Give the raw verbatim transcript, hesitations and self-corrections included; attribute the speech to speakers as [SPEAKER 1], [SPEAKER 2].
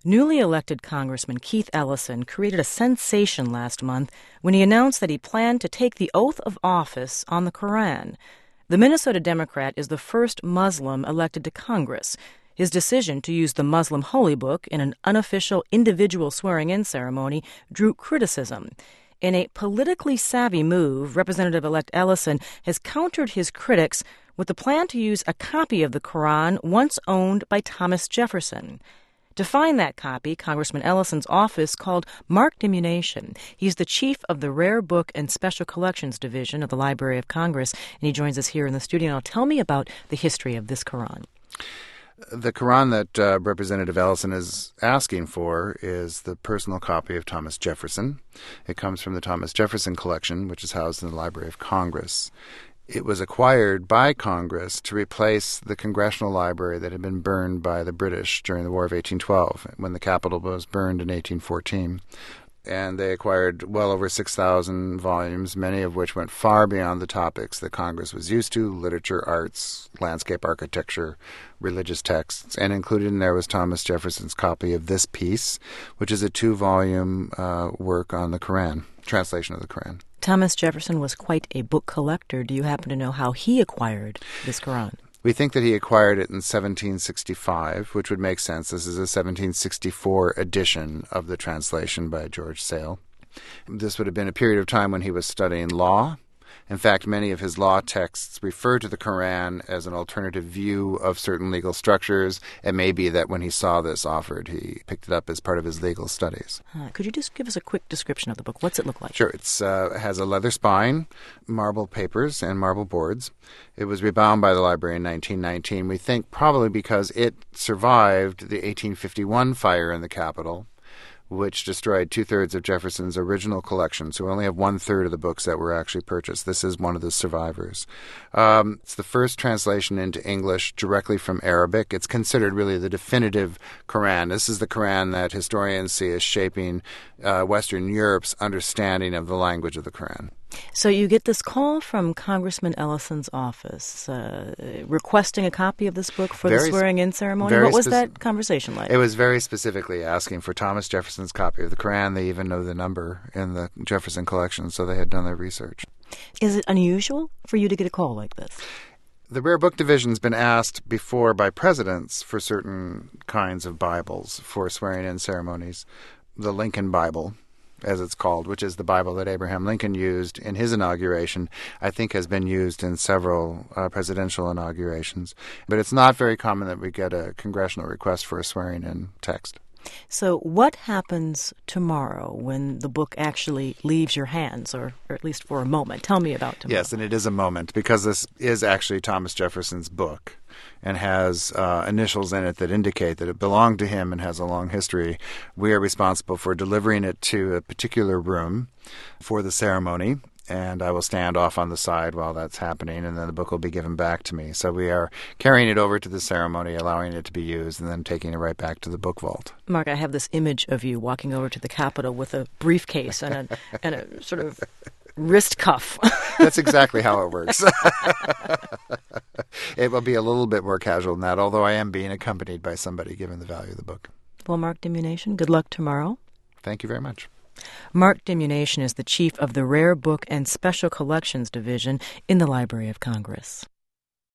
[SPEAKER 1] Newly elected Congressman Keith Ellison created a sensation last month when he announced that he planned to take the oath of office on the Quran. The Minnesota Democrat is the first Muslim elected to Congress. His decision to use the Muslim holy book in an unofficial individual swearing-in ceremony drew criticism. In a politically savvy move, Representative-elect Ellison has countered his critics with the plan to use a copy of the Quran once owned by Thomas Jefferson. To find that copy, Congressman Ellison's office called Mark Dimunition. He's the chief of the Rare Book and Special Collections Division of the Library of Congress, and he joins us here in the studio. Now, tell me about the history of this Quran.
[SPEAKER 2] The Quran that uh, Representative Ellison is asking for is the personal copy of Thomas Jefferson. It comes from the Thomas Jefferson Collection, which is housed in the Library of Congress. It was acquired by Congress to replace the Congressional Library that had been burned by the British during the War of eighteen twelve, when the Capitol was burned in eighteen fourteen. And they acquired well over six thousand volumes, many of which went far beyond the topics that Congress was used to: literature, arts, landscape architecture, religious texts. And included in there was Thomas Jefferson's copy of this piece, which is a two-volume uh, work on the Quran, translation of the Quran.
[SPEAKER 1] Thomas Jefferson was quite a book collector. Do you happen to know how he acquired this Quran?
[SPEAKER 2] We think that he acquired it in seventeen sixty-five, which would make sense. This is a seventeen sixty-four edition of the translation by George Sale. This would have been a period of time when he was studying law. In fact, many of his law texts refer to the Quran as an alternative view of certain legal structures. It may be that when he saw this offered, he picked it up as part of his legal studies.
[SPEAKER 1] Uh, could you just give us a quick description of the book? What's it look like?
[SPEAKER 2] Sure. It uh, has a leather spine, marble papers, and marble boards. It was rebound by the library in nineteen nineteen, we think probably because it survived the eighteen fifty-one fire in the Capitol, which destroyed two-thirds of Jefferson's original collection. So we only have one-third of the books that were actually purchased. This is one of the survivors. Um, it's the first translation into English directly from Arabic. It's considered really the definitive Quran. This is the Quran that historians see as shaping uh, Western Europe's understanding of the language of the Quran.
[SPEAKER 1] So you get this call from Congressman Ellison's office uh, requesting a copy of this book for
[SPEAKER 2] very,
[SPEAKER 1] the swearing-in ceremony. What was speci- that conversation like?
[SPEAKER 2] It was very specifically asking for Thomas Jefferson's copy of the Quran. They even know the number in the Jefferson collection, so they had done their research.
[SPEAKER 1] Is it unusual for you to get a call like this?
[SPEAKER 2] The Rare Book Division's been asked before by presidents for certain kinds of Bibles for swearing-in ceremonies. The Lincoln Bible, as it's called, which is the Bible that Abraham Lincoln used in his inauguration, I think has been used in several uh, presidential inaugurations. But it's not very common that we get a congressional request for a swearing-in text.
[SPEAKER 1] So what happens tomorrow when the book actually leaves your hands, or, or at least for a moment? Tell me about tomorrow.
[SPEAKER 2] Yes, and it is a moment, because this is actually Thomas Jefferson's book and has uh, initials in it that indicate that it belonged to him and has a long history. We are responsible for delivering it to a particular room for the ceremony, and I will stand off on the side while that's happening, and then the book will be given back to me. So we are carrying it over to the ceremony, allowing it to be used, and then taking it right back to the book vault.
[SPEAKER 1] Mark, I have this image of you walking over to the Capitol with a briefcase and a, and a sort of wrist cuff.
[SPEAKER 2] That's exactly how it works. It will be a little bit more casual than that, although I am being accompanied by somebody given the value of the book.
[SPEAKER 1] Well, Mark Dimunition, good luck tomorrow.
[SPEAKER 2] Thank you very much.
[SPEAKER 1] Mark Dimunition is the chief of the Rare Book and Special Collections Division in the Library of Congress.